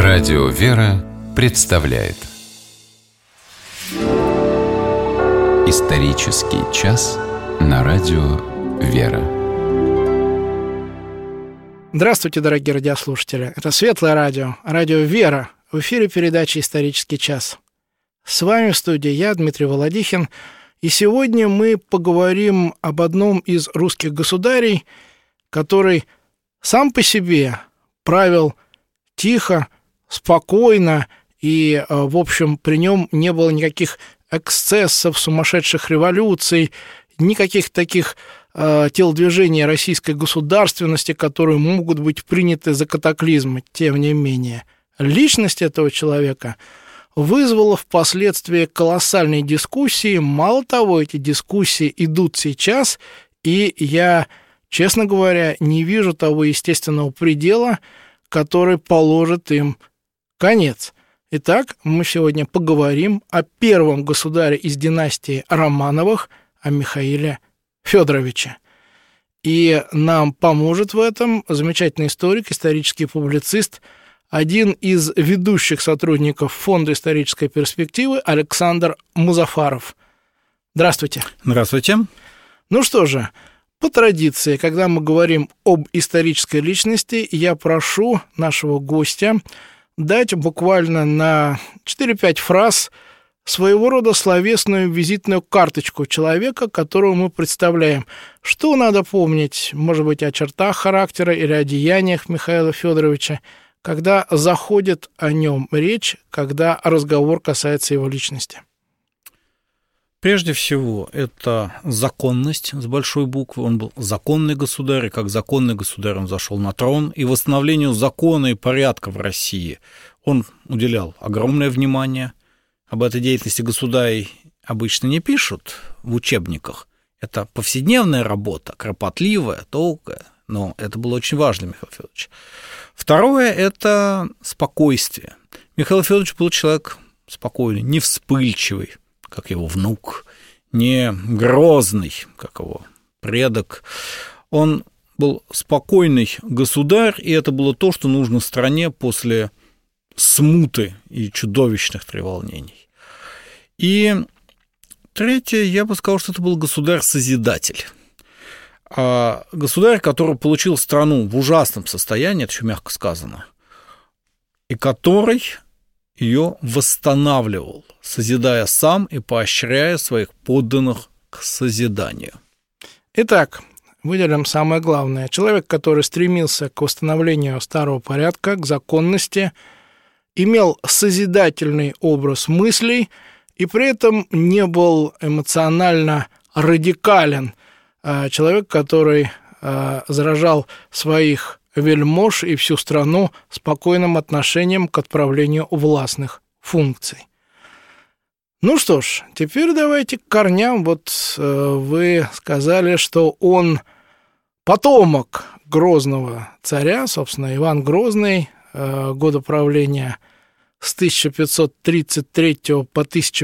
Радио «Вера» представляет исторический час на радио «Вера». Здравствуйте, дорогие радиослушатели. Это Светлое радио, радио «Вера». В эфире передача «Исторический час». С вами в студии я, Дмитрий Володихин. И сегодня мы поговорим об одном из русских государей, который сам по себе правил тихо, спокойно, и, в общем, при нем не было никаких эксцессов, сумасшедших революций, никаких таких телодвижений российской государственности, которые могут быть приняты за катаклизмы. Тем не менее, личность этого человека вызвала впоследствии колоссальные дискуссии. Мало того, эти дискуссии идут сейчас, и я, честно говоря, не вижу того естественного предела, который положит им конец. Итак, мы сегодня поговорим о первом государе из династии Романовых, о Михаиле Федоровиче. И нам поможет в этом замечательный историк, исторический публицист, один из ведущих сотрудников Фонда исторической перспективы Александр Музафаров. Здравствуйте. Здравствуйте. Ну что же, по традиции, когда мы говорим об исторической личности, я прошу нашего гостя дать буквально на 4-5 фраз своего рода словесную визитную карточку человека, которого мы представляем. Что надо помнить, может быть, о чертах характера или о деяниях Михаила Федоровича, когда заходит о нем речь, когда разговор касается его личности? Прежде всего, это законность с большой буквы. Он был законный государь, и как законный государь он зашел на трон. И восстановлению закона и порядка в России он уделял огромное внимание. Об этой деятельности государей обычно не пишут в учебниках. Это повседневная работа, кропотливая, долгая, но это было очень важно, Михаил Федорович. Второе – это спокойствие. Михаил Федорович был человек спокойный, не вспыльчивый, как его внук, не грозный, как его предок. Он был спокойный государь, и это было то, что нужно стране после смуты и чудовищных треволнений. И третье, я бы сказал, что это был государь-созидатель. Государь, который получил страну в ужасном состоянии, это еще мягко сказано, и который ее восстанавливал, созидая сам и поощряя своих подданных к созиданию. Итак, выделим самое главное. Человек, который стремился к восстановлению старого порядка, к законности, имел созидательный образ мыслей и при этом не был эмоционально радикален. Человек, который заражал своих вельмож и всю страну спокойным отношением к отправлению властных функций. Ну что ж, теперь давайте к корням. Вот вы сказали, что он потомок грозного царя, собственно, Иван Грозный, года правления с 1533 по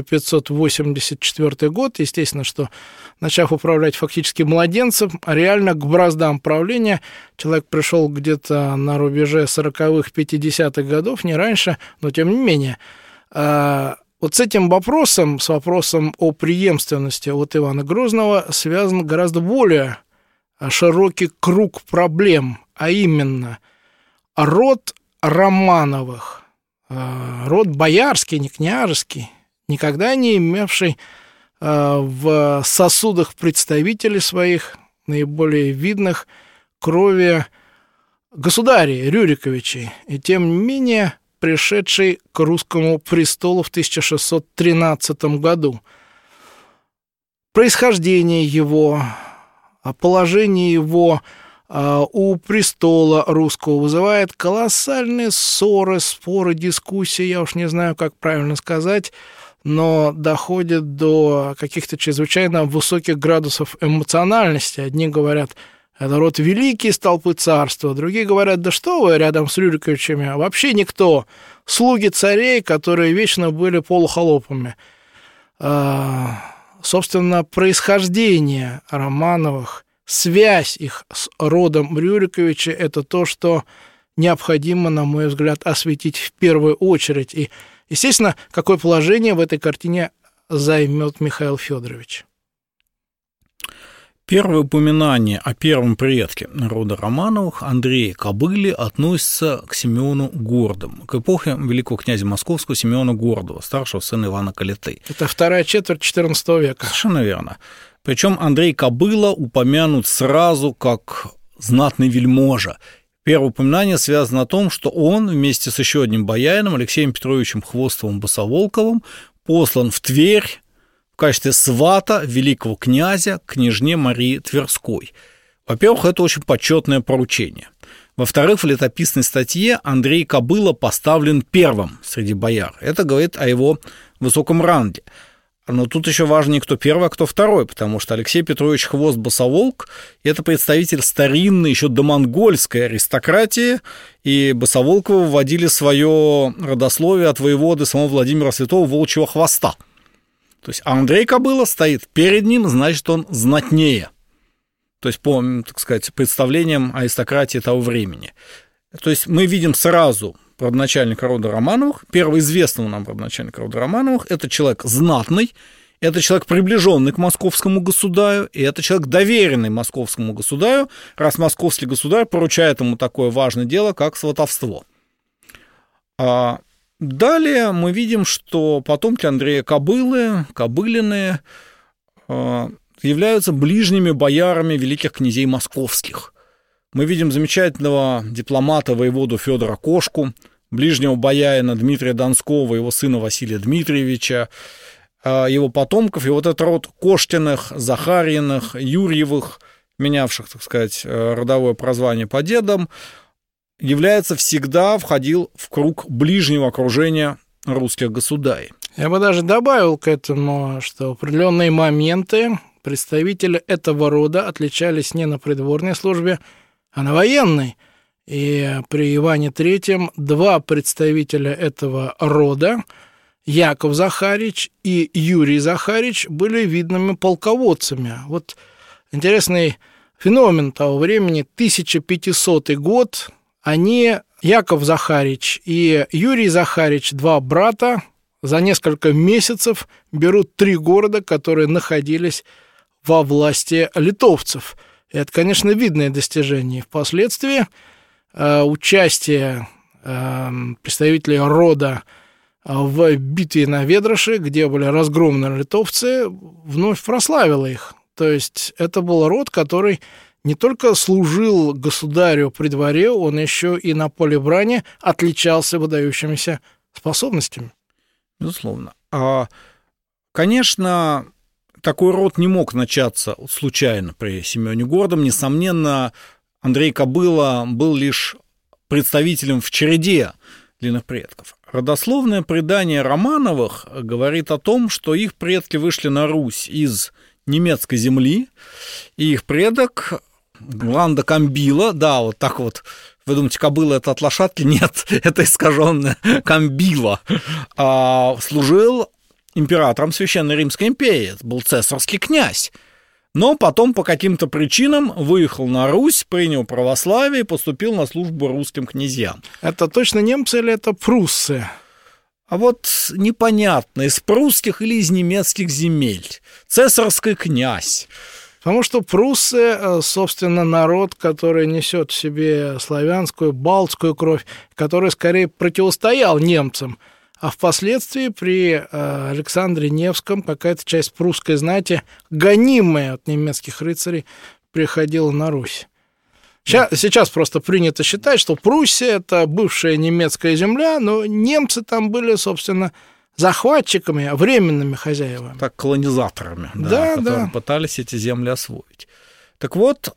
1584 год. Естественно, что, начав управлять фактически младенцем, реально к браздам правления человек пришел где-то на рубеже 40-х, 50-х годов, не раньше, но тем не менее. Вот с этим вопросом, с вопросом о преемственности от Ивана Грозного связан гораздо более широкий круг проблем, а именно род Романовых, род боярский, не княжеский, никогда не имевший в сосудах представителей своих, наиболее видных, крови государей Рюриковичей, и тем не менее пришедший к русскому престолу в 1613 году. Происхождение его, положение его у престола русского вызывает колоссальные ссоры, споры, дискуссии, я уж не знаю, как правильно сказать, но доходит до каких-то чрезвычайно высоких градусов эмоциональности. Одни говорят, это род великий из толпы царства, другие говорят, да что вы, рядом с Рюриковичами вообще никто, слуги царей, которые вечно были полухолопами. Собственно, происхождение Романовых, связь их с родом Рюриковича – это то, что необходимо, на мой взгляд, осветить в первую очередь. И, естественно, какое положение в этой картине займет Михаил Федорович? Первое упоминание о первом предке рода Романовых, Андрее Кобыле, относится к Симеону Гордому, к эпохе великого князя Московского Симеона Гордого, старшего сына Ивана Калиты. Это вторая четверть XIV века. Совершенно верно. Причем Андрей Кобыла упомянут сразу как знатный вельможа. Первое упоминание связано о том, что он вместе с еще одним боярином, Алексеем Петровичем Хвостовым-Босоволковым, послан в Тверь в качестве свата великого князя княжне Марии Тверской. Во-первых, это очень почетное поручение. Во-вторых, в летописной статье Андрей Кобыла поставлен первым среди бояр. Это говорит о его высоком ранге. Но тут еще важнее, кто первый, а кто второй, потому что Алексей Петрович Хвост-Босоволк – это представитель старинной, еще домонгольской аристократии, и Босоволковы вводили свое родословие от воеводы самого Владимира Святого Волчьего Хвоста. То есть Андрей Кобыла стоит перед ним, значит, он знатнее. То есть по, так сказать, представлениям аристократии того времени. То есть мы видим сразу родоначальника рода Романовых, первого известного нам родоначальника рода Романовых, это человек знатный, это человек, приближенный к московскому государю, и это человек, доверенный московскому государю, раз московский государь поручает ему такое важное дело, как сватовство. Далее мы видим, что потомки Андрея Кобылы, Кобылины, являются ближними боярами великих князей московских. Мы видим замечательного дипломата воеводу Федора Кошку, ближнего боярина Дмитрия Донского, его сына Василия Дмитриевича, его потомков, и вот этот род Коштиных, Захарьиных, Юрьевых, менявших, так сказать, родовое прозвание по дедам, входил в круг ближнего окружения русских государей. Я бы даже добавил к этому, что в определенные моменты представители этого рода отличались не на придворной службе, а на военной. И при Иване III два представителя этого рода, Яков Захарич и Юрий Захарич, были видными полководцами. Вот интересный феномен того времени, 1500 год, Яков Захарич и Юрий Захарич, два брата, за несколько месяцев берут 3 города, которые находились во власти литовцев. И это, конечно, видное достижение. Впоследствии участие представителей рода в битве на Ведроше, где были разгромлены литовцы, вновь прославило их. То есть это был род, который не только служил государю при дворе, он еще и на поле брани отличался выдающимися способностями. Безусловно. Конечно, такой род не мог начаться случайно при Симеоне Гордом. Несомненно, Андрей Кобыла был лишь представителем в череде длинных предков. Родословное предание Романовых говорит о том, что их предки вышли на Русь из немецкой земли, и их предок Ланда Камбила, да, вот так вот, вы думаете, кобыла это от лошадки? Нет, это искаженная Камбила, служил императором Священной Римской империи, был цесарский князь, но потом по каким-то причинам выехал на Русь, принял православие и поступил на службу русским князьям. Это точно немцы или это пруссы? А вот непонятно, из прусских или из немецких земель. Цесарский князь. Потому что пруссы, собственно, народ, который несет в себе славянскую, балтскую кровь, который скорее противостоял немцам. А впоследствии при Александре Невском какая-то часть прусской знати, гонимая от немецких рыцарей, приходила на Русь. Сейчас просто принято считать, что Пруссия – это бывшая немецкая земля, но немцы там были, собственно, захватчиками, временными хозяевами. Так, колонизаторами, которые пытались эти земли освоить. Так вот,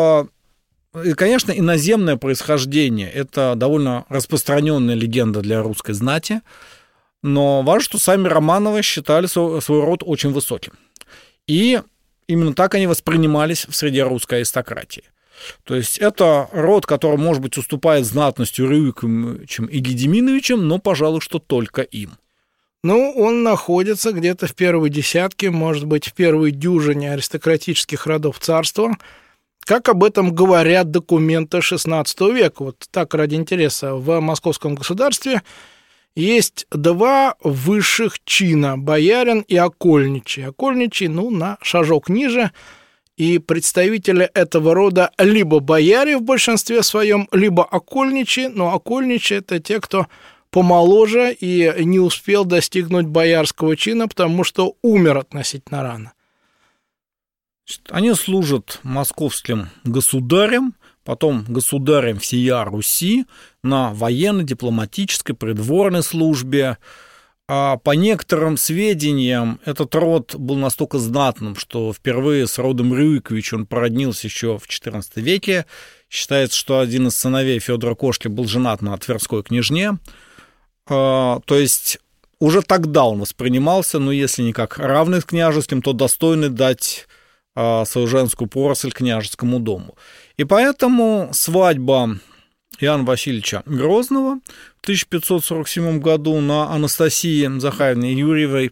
и, конечно, иноземное происхождение – это довольно распространенная легенда для русской знати, но важно, что сами Романовы считали свой род очень высоким. И именно так они воспринимались в среде русской аристократии. То есть это род, который, может быть, уступает знатностью Рюриковичем и Гедеминовичем, но, пожалуй, что только им. Ну, он находится где-то в первой десятке, может быть, в первой дюжине аристократических родов царства. Как об этом говорят документы XVI века? Вот так, ради интереса, в Московском государстве есть два высших чина – боярин и окольничий. Окольничий, на шажок ниже, и представители этого рода либо бояре в большинстве своем, либо окольничий, но окольничий – это те, кто помоложе и не успел достигнуть боярского чина, потому что умер относительно рано. Они служат московским государем, потом государем всея Руси на военно-дипломатической, придворной службе. А по некоторым сведениям, этот род был настолько знатным, что впервые с родом Рюрикович он породнился еще в XIV веке. Считается, что один из сыновей Федора Кошки был женат на Тверской княжне. То есть уже тогда он воспринимался, если не как равный с княжеским, то достойный дать свою женскую поросль княжескому дому. И поэтому свадьба Иоанна Васильевича Грозного в 1547 году на Анастасии Захарьевне Юрьевой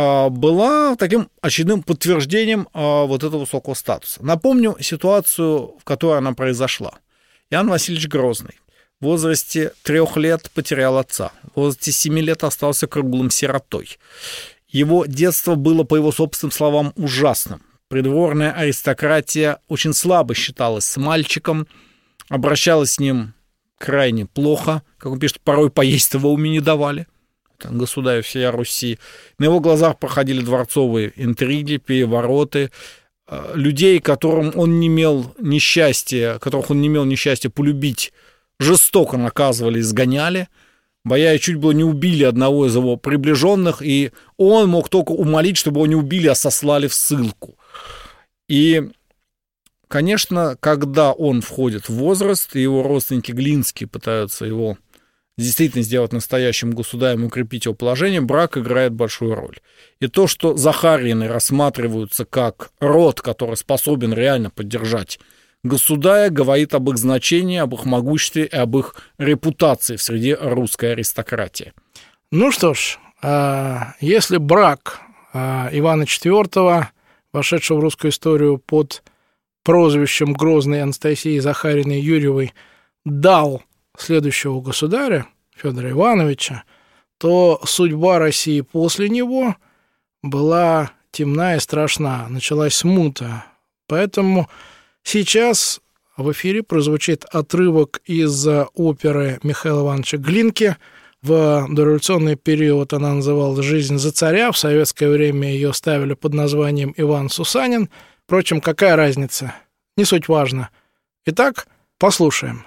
была таким очередным подтверждением вот этого высокого статуса. Напомню ситуацию, в которой она произошла. Иоанн Васильевич Грозный в возрасте 3 лет потерял отца, в возрасте 7 лет остался круглым сиротой. Его детство было, по его собственным словам, ужасным. Придворная аристократия очень слабо считалась с мальчиком, обращалась с ним крайне плохо, как он пишет, порой поесть его уме не давали, это государю всея Руси. На его глазах проходили дворцовые интриги, перевороты, людей, которых он не имел несчастья полюбить, жестоко наказывали, изгоняли. Бояре чуть было не убили одного из его приближенных, и он мог только умолить, чтобы его не убили, а сослали в ссылку. И, конечно, когда он входит в возраст, и его родственники Глинские пытаются его действительно сделать настоящим государем и укрепить его положение, брак играет большую роль. И то, что Захарьины рассматриваются как род, который способен реально поддержать государя, говорит об их значении, об их могуществе и об их репутации в среде русской аристократии. Ну что ж, если брак Ивана IV, вошедшего в русскую историю под прозвищем Грозной Анастасии Захарьиной Юрьевой, дал следующего государя, Федора Ивановича, то судьба России после него была темна и страшна. Началась смута. Поэтому сейчас в эфире прозвучит отрывок из оперы Михаила Ивановича Глинки. В дореволюционный период она называлась «Жизнь за царя». В советское время ее ставили под названием «Иван Сусанин». Впрочем, какая разница? Не суть важно. Итак, послушаем.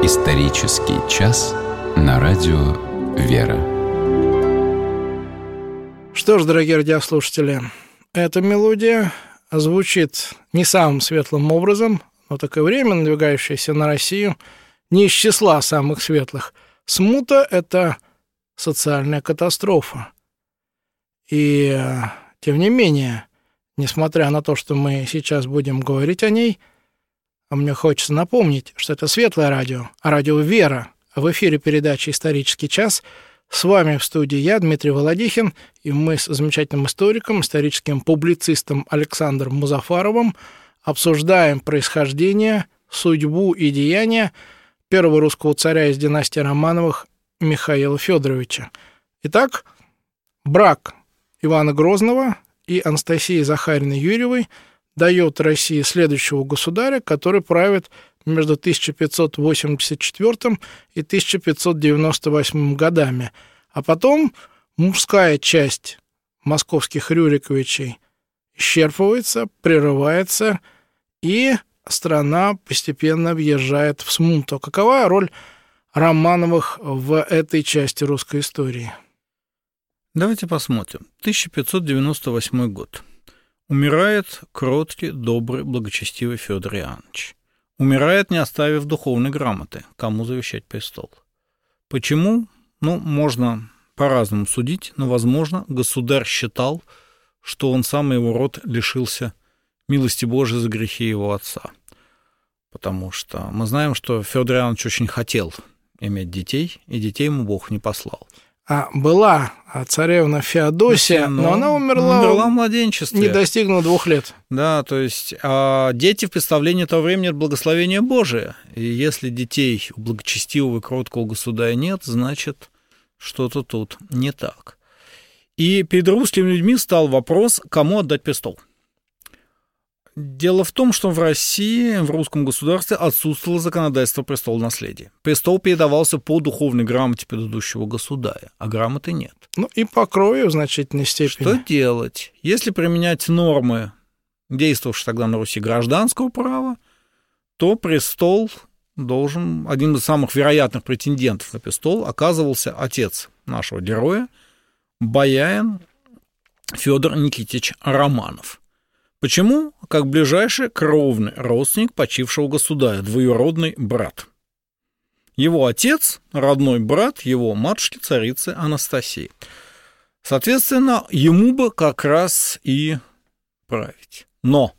Исторический час на радио «Вера». Что ж, дорогие радиослушатели, эта мелодия звучит не самым светлым образом, но такое время, надвигающееся на Россию, не из числа самых светлых. Смута — это социальная катастрофа. И, тем не менее, несмотря на то, что мы сейчас будем говорить о ней, мне хочется напомнить, что это Светлое радио, радио «Вера». В эфире передача «Исторический час». С вами в студии я, Дмитрий Володихин, и мы с замечательным историком, историческим публицистом Александром Музафаровым обсуждаем происхождение, судьбу и деяния первого русского царя из династии Романовых Михаила Федоровича. Итак, брак Ивана Грозного и Анастасии Захарьевны Юрьевой дает России следующего государя, который правит между 1584 и 1598 годами. А потом мужская часть московских Рюриковичей исчерпывается, прерывается, и страна постепенно въезжает в смуту. Какова роль Романовых в этой части русской истории? Давайте посмотрим. 1598 год. Умирает кроткий, добрый, благочестивый Фёдор Иоаннович. Умирает, не оставив духовной грамоты, кому завещать престол. Почему? Можно по-разному судить, но, возможно, государь считал, что он сам и его род лишился милости Божией за грехи его отца. Потому что мы знаем, что Фёдор Иоаннович очень хотел иметь детей, и детей ему Бог не послал. Была царевна Феодосия, но она умерла в младенчестве. Не достигнув 2 лет. Да, то есть дети в представлении того времени — это благословение Божие. И если детей у благочестивого и кроткого государя нет, значит, что-то тут не так. И перед русскими людьми стал вопрос, кому отдать престол. Дело в том, что в России, в русском государстве отсутствовало законодательство престолонаследия. Престол передавался по духовной грамоте предыдущего государя, а грамоты нет. И по крови в значительной степени. Что делать? Если применять нормы, действовавшие тогда на Руси, гражданского права, то престол должен, один из самых вероятных претендентов на престол оказывался отец нашего героя, боярин Фёдор Никитич Романов. Почему? Как ближайший кровный родственник почившего государя, двоюродный брат. Его отец, родной брат его матушки, царицы Анастасии. Соответственно, ему бы как раз и править. Но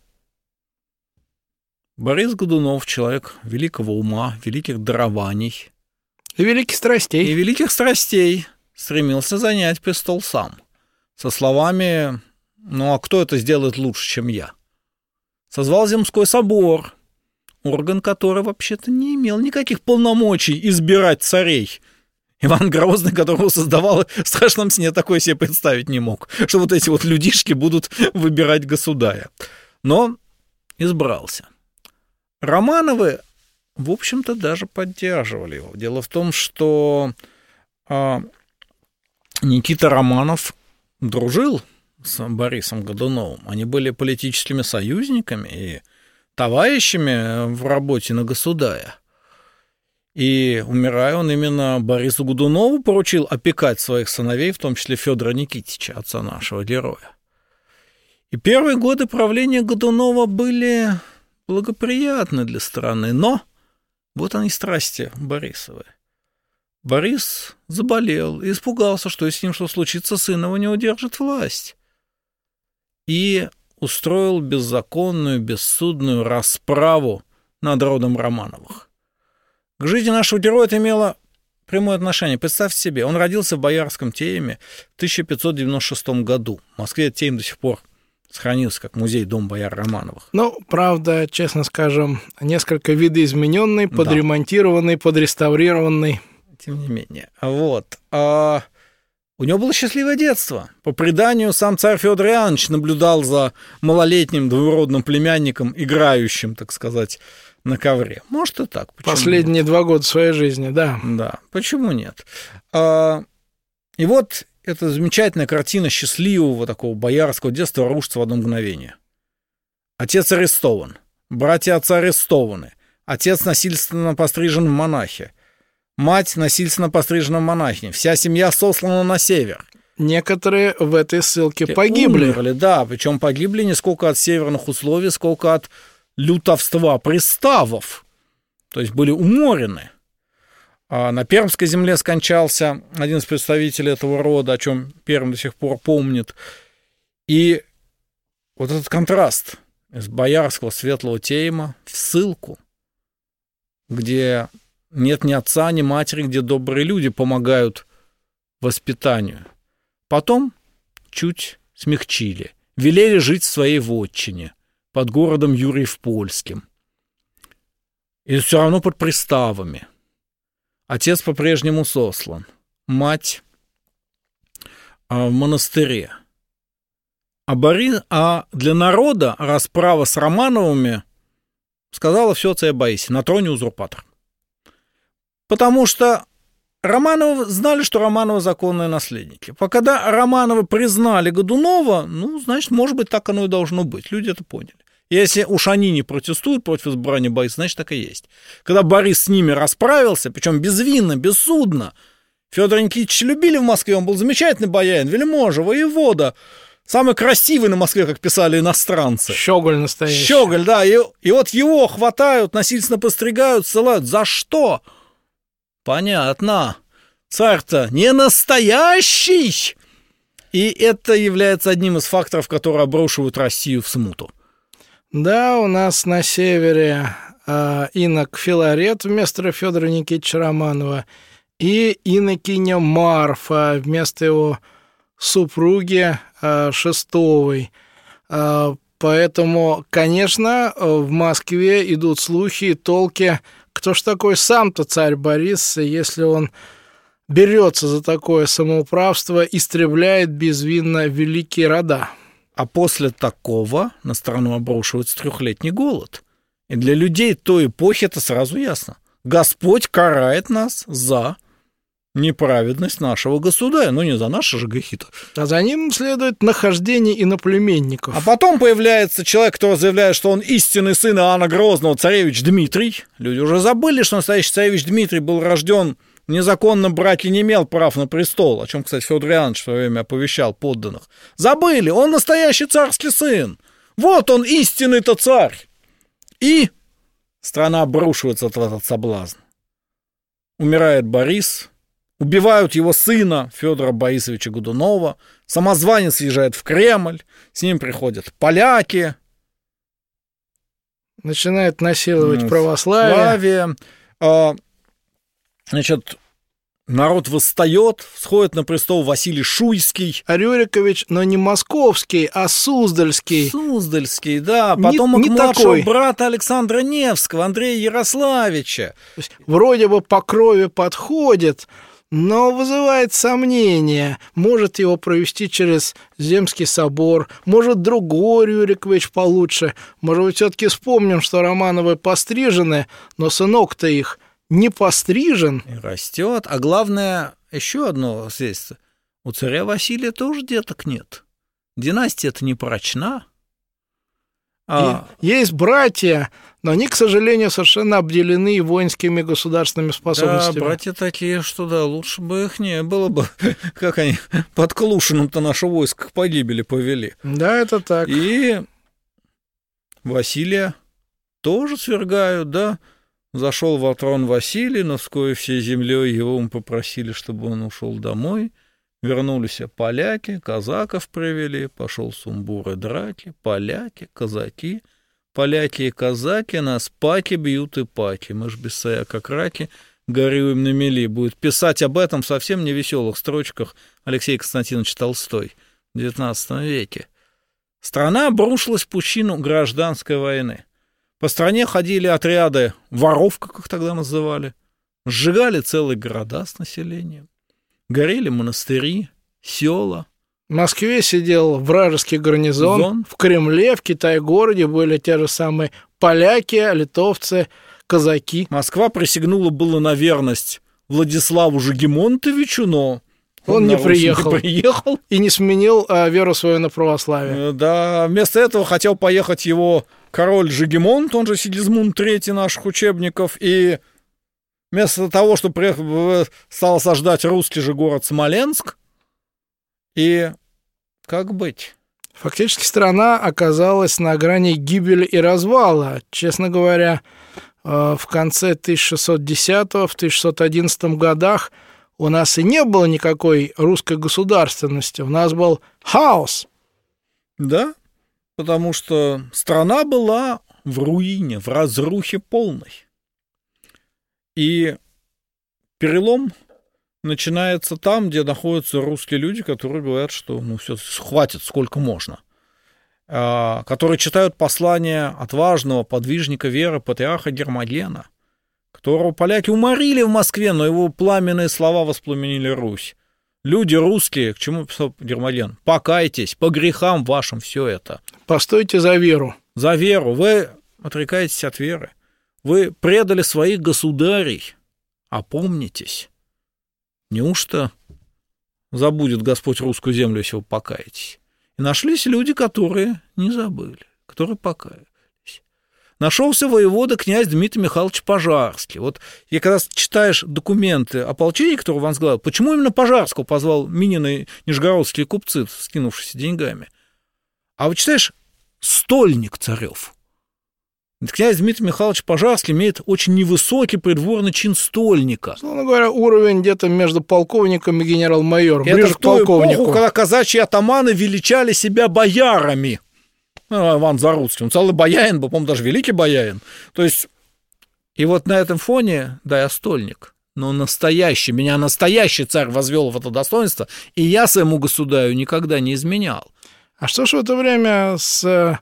Борис Годунов, человек великого ума, великих дарований и великих страстей, стремился занять престол сам. Со словами: а кто это сделает лучше, чем я? Созвал Земской собор, орган, который вообще-то не имел никаких полномочий избирать царей. Иван Грозный, которого создавал, в страшном сне такое себе представить не мог, что вот эти вот людишки будут выбирать государя. Но избрался. Романовы, в общем-то, даже поддерживали его. Дело в том, что Никита Романов дружил с Борисом Годуновым. Они были политическими союзниками и товарищами в работе на государя. И, умирая, он именно Борису Годунову поручил опекать своих сыновей, в том числе Фёдора Никитича, отца нашего героя. И первые годы правления Годунова были благоприятны для страны, но вот они страсти Борисовы. Борис заболел и испугался, что если с ним что случится, сын его не удержит власть. И устроил беззаконную, бессудную расправу над родом Романовых. К жизни нашего героя это имело прямое отношение. Представьте себе, он родился в Боярском тереме в 1596 году. В Москве терем до сих пор сохранился как музей Дом бояр Романовых. Правда, честно скажем, несколько видоизмененный, подремонтированный, подреставрированный. Тем не менее. У него было счастливое детство. По преданию, сам царь Фёдор Иоаннович наблюдал за малолетним двоюродным племянником, играющим, так сказать, на ковре. Может, и так. Последние 2 года своей жизни, да. Да, почему нет? И вот эта замечательная картина счастливого такого боярского детства рушится в одно мгновение. Отец арестован, братья отца арестованы, Отец насильственно пострижен в монахи. Мать насильственно пострижена в монахини. Вся семья сослана на север. Некоторые в этой ссылке погибли. Умерли, да, причем погибли не сколько от северных условий, сколько от лютовства приставов. То есть были уморены. А на Пермской земле скончался один из представителей этого рода, о чем Пермь до сих пор помнит. И вот этот контраст из боярского светлого тейма в ссылку, где нет ни отца, ни матери, где добрые люди помогают воспитанию. Потом чуть смягчили. Велели жить в своей вотчине под городом Юрьев-Польским. И все равно под приставами. Отец по-прежнему сослан. Мать в монастыре. А для народа расправа с Романовыми сказала все о царе Борисе, на троне узурпатор. Потому что Романовы знали, что Романовы законные наследники. Когда Романовы признали Годунова, значит, может быть, так оно и должно быть. Люди это поняли. Если уж они не протестуют против избрания Бориса, значит, так и есть. Когда Борис с ними расправился, причем безвинно, бессудно, Федора Никитича любили в Москве, он был замечательный боярин, вельможа, воевода, самый красивый на Москве, как писали иностранцы. Щеголь настоящий. Щеголь, да, и вот его хватают, насильственно постригают, ссылают. За что? Понятно. Царь-то не настоящий. И это является одним из факторов, которые обрушивают Россию в смуту. Да, у нас на севере инок Филарет вместо Федора Никитича Романова и инокиня Марфа вместо его супруги Шестовой. Поэтому, конечно, в Москве идут слухи и толки, кто ж такой сам-то царь Борис, если он берется за такое самоуправство, истребляет безвинно великие рода. А после такого на страну обрушивается 3-летний голод. И для людей той эпохи это сразу ясно. Господь карает нас за неправедность нашего государя. Не за наши же грехи-то. А за ним следует нахождение иноплеменников. А потом появляется человек, который заявляет, что он истинный сын Иоанна Грозного, царевич Дмитрий. Люди уже забыли, что настоящий царевич Дмитрий был рожден незаконно, брать и не имел прав на престол, о чем, кстати, Федор Иоаннович в свое время оповещал подданных. Забыли, он настоящий царский сын. Вот он, истинный-то царь. И страна обрушивается в этот соблазн. Умирает Борис, убивают его сына Федора Борисовича Годунова, самозванец езжает в Кремль, с ним приходят поляки. Начинает насиловать православие. Значит, народ восстает, всходит на престол Василий Шуйский. А Рюрикович, но не московский, а Суздальский. Суздальский, да. Потомок младшего брата Александра Невского, Андрея Ярославича. То есть, вроде бы по крови подходит, но вызывает сомнения. Может его провести через Земский собор, может другой Рюрикович получше. Может быть, все-таки вспомним, что Романовы пострижены, но сынок-то их не пострижен. И растет. А главное, еще одно свидетельство. У царя Василия тоже деток нет. Династия-то не прочна. Есть братья, но они, к сожалению, совершенно обделены воинскими государственными способностями. Да, братья такие, что да, лучше бы их не было бы. Как они под Клушиным-то наше войско к погибели повели. Да, это так. И Василия тоже свергают, да. Зашел во трон Василий, но вскоре всей землей его мы попросили, чтобы он ушел домой. Вернулись поляки, казаков привели, пошел сумбур и драки, поляки, казаки, поляки и казаки, нас паки бьют и паки. Мы ж без сая, как раки, горюем на мели. Будет писать об этом в совсем невеселых строчках Алексей Константинович Толстой в XIX веке. Страна обрушилась в пучину гражданской войны. По стране ходили отряды воров, как их тогда называли, сжигали целые города с населением, горели монастыри, села. В Москве сидел вражеский гарнизон, в Кремле, в Китай-городе были те же самые поляки, литовцы, казаки. Москва присягнула было на верность Владиславу Жигемонтовичу, но он не приехал и не сменил веру свою на православие. Да, вместо этого хотел поехать его король Жигемонт, он же Сигизмунд III наших учебников, и вместо того, чтобы стал осаждать русский же город Смоленск, и как быть? Фактически страна оказалась на грани гибели и развала. Честно говоря, в конце 1610-го, в 1611 годах у нас и не было никакой русской государственности. У нас был хаос. Да, потому что страна была в руине, в разрухе полной. И перелом начинается там, где находятся русские люди, которые говорят, что все, хватит, сколько можно. Которые читают послание отважного подвижника веры патриарха Гермогена, которого поляки уморили в Москве, но его пламенные слова воспламенили Русь. Люди русские, к чему писал Гермоген? Покайтесь, по грехам вашим все это. Постойте за веру. За веру. Вы отрекаетесь от веры. Вы предали своих государей. Опомнитесь. Неужто забудет Господь русскую землю, если вы покаетесь? И нашлись люди, которые не забыли, которые покаялись. Нашелся воевода князь Дмитрий Михайлович Пожарский. Вот и когда читаешь документы ополчения, которые возглавил, почему именно Пожарского позвал Минины нижегородские купцы, скинувшиеся деньгами? А вот читаешь стольник царев. Князь Дмитрий Михайлович Пожарский имеет очень невысокий придворный чин стольника. Словно говоря, уровень где-то между полковником и генерал-майором. Это ближе в ту к полковнику. эпоху, когда казачьи атаманы величали себя боярами. Иван Заруцкий, он целый боярин, по-моему, даже великий боярин. То есть, и вот на этом фоне, да, я стольник, но настоящий, меня настоящий царь возвел в это достоинство, и я своему государю никогда не изменял. А что ж в это время с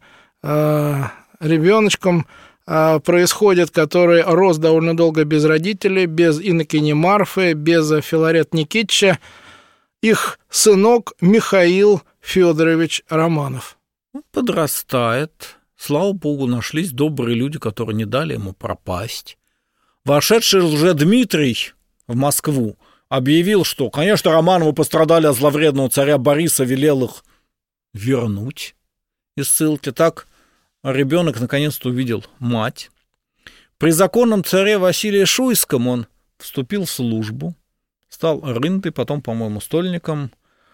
ребеночком происходит, который рос довольно долго без родителей, без инокини Марфы, без Филарет Никитича, их сынок Михаил Федорович Романов? Подрастает. Слава богу, нашлись добрые люди, которые не дали ему пропасть. Вошедший Лжедмитрий в Москву объявил, что, конечно, Романовы пострадали от зловредного царя Бориса, велел их вернуть из ссылки. Так ребенок наконец-то увидел мать. При законном царе Василии Шуйском он вступил в службу, стал рынтой, потом, по-моему, стольником.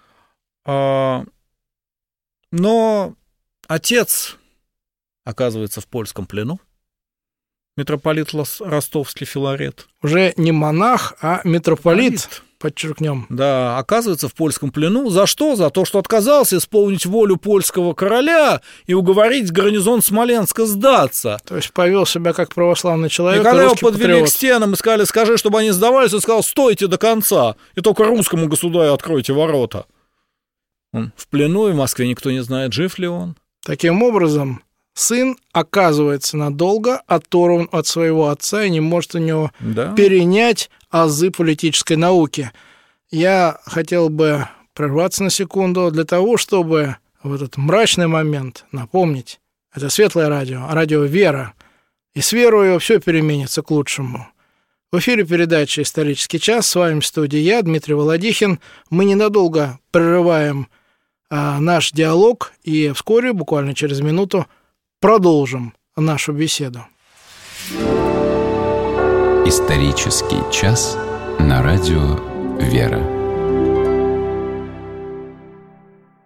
Но отец оказывается в польском плену, митрополит Ростовский Филарет. Уже не монах, а митрополит, подчеркнем. Да, оказывается в польском плену. За что? За то, что отказался исполнить волю польского короля и уговорить гарнизон Смоленска сдаться. То есть повел себя как православный человек. И когда его подвели к стенам и сказали, скажи, чтобы они сдавались, он сказал, стойте до конца, и только русскому государю откройте ворота. Он в плену, и в Москве никто не знает, жив ли он. Таким образом, сын оказывается надолго оторван от своего отца и не может у него перенять азы политической науки. Я хотел бы прерваться на секунду для того, чтобы в этот мрачный момент напомнить, это Светлое радио, радио «Вера», и с верою все переменится к лучшему. В эфире передача «Исторический час», с вами в студии я, Дмитрий Володихин. Мы ненадолго прерываем наш диалог и вскоре, буквально через минуту, продолжим нашу беседу. Исторический час на радио «Вера».